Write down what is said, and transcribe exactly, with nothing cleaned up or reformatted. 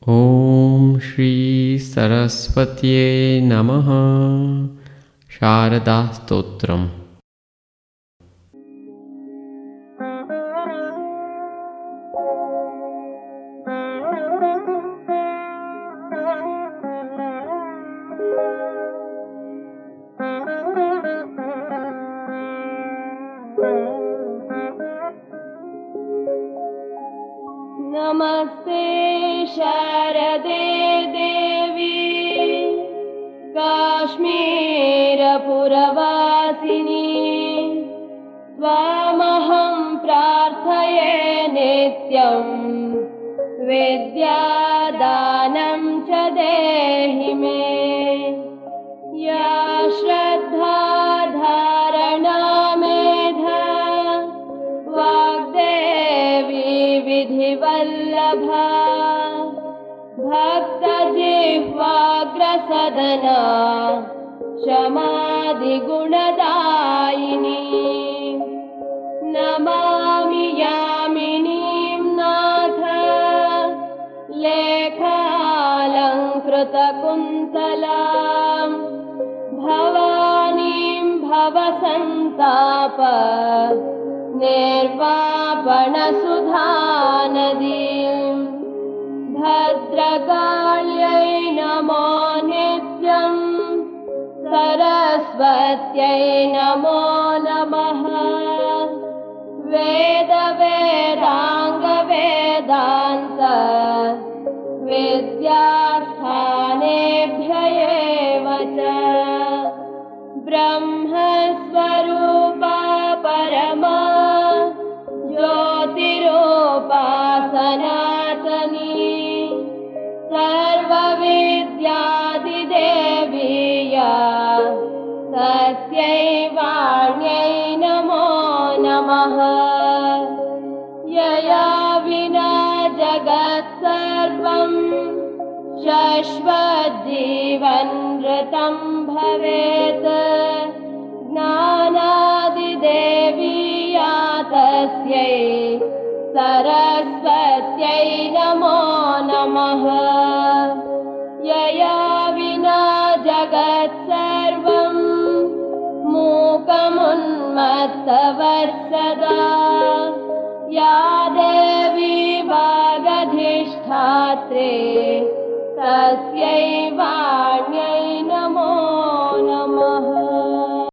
ॐ श्री सरस्वत्यै नमः। शारदा स्तोत्रम्। नमस्ते शारदे देवी काश्मीरपुरवासिनी त्वामहं प्रार्थये नित्यं विद्यादानं च देहि मे। या श्रद्धा धारणा मेधा वाग्देवी विधिवल्लभा भक्तजिह्वाग्रसदना क्षमादिगुणदायिनी। नमामि यामिनीं नाथ लेखालङ्कृतकुन्तलां भवानीं भवसन्ताप निर्वापणसुधानदीं। भद्रकाल्यै नमो नित्यं सरस्वत्यै नमो नमः। वेदवेदाङ्गवेदान्त विद्यास्थानेभ्य एव च ब्रह्मस्वरूपा परमा ज्योतिरूपा सनातनी सर्वविद्यादिदेवीया तस्यै वाण्यै नमो नमः। यया विना जगत्सर्वं शश्वज्जीवनृतं भवेत्। ज्ञानादिदेवीया तस्यै सरस्वत्यै नमो नमः। यया विना जगत्सर्वं मूकमुन्मत्तवत्सदा या देवी वागधिष्ठात्रे तस्यै वा